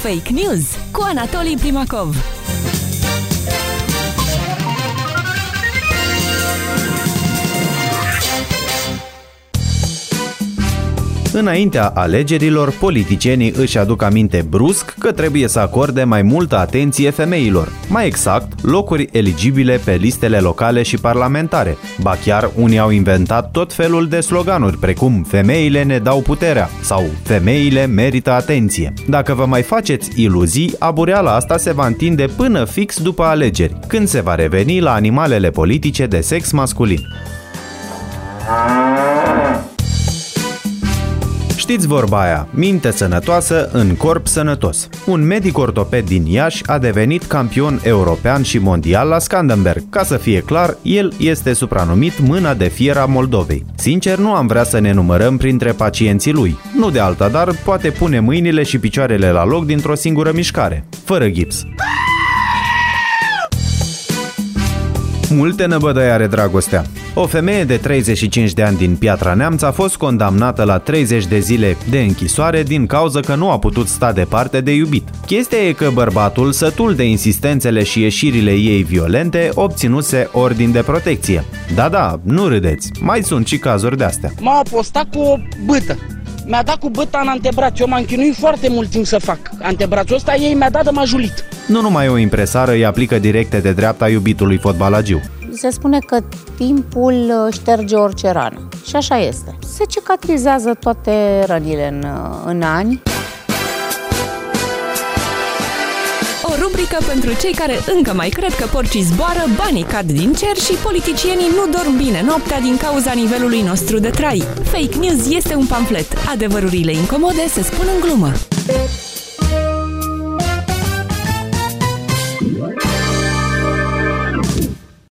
Fake News cu Anatolii Primacov. Înaintea alegerilor, politicienii își aduc aminte brusc că trebuie să acorde mai multă atenție femeilor, mai exact, locuri eligibile pe listele locale și parlamentare. Ba chiar unii au inventat tot felul de sloganuri, precum "femeile ne dau puterea" sau "femeile merită atenție". Dacă vă mai faceți iluzii, abureala asta se va întinde până fix după alegeri, când se va reveni la animalele politice de sex masculin. Știți vorba aia, minte sănătoasă în corp sănătos. Un medic ortoped din Iași a devenit campion european și mondial la Skanderberg. Ca să fie clar, el este supranumit mâna de fier a Moldovei. Sincer, nu am vrea să ne numărăm printre pacienții lui. Nu de alta, dar poate pune mâinile și picioarele la loc dintr-o singură mișcare, fără gips. Multe năbădăi are dragostea. O femeie de 35 de ani din Piatra Neamț a fost condamnată la 30 de zile de închisoare din cauza că nu a putut sta departe de iubit. Chestia e că bărbatul, sătul de insistențele și ieșirile ei violente, obținuse ordin de protecție. Da, nu râdeți, mai sunt și cazuri de-astea. M-a apostat cu o bâtă. Mi-a dat cu băta în antebraț. Eu m-am chinuit foarte mult timp să fac antebrațul ăsta, ei mi-a dat de m-a julit. Nu numai o impresară îi aplică directe de dreapta iubitului fotbalagiu. Se spune că timpul șterge orice rană. Și așa este. Se cicatrizează toate rănile în ani. O rubrică pentru cei care încă mai cred că porcii zboară, banii cad din cer și politicienii nu dorm bine noaptea din cauza nivelului nostru de trai. Fake News este un pamflet. Adevărurile incomode se spun în glumă.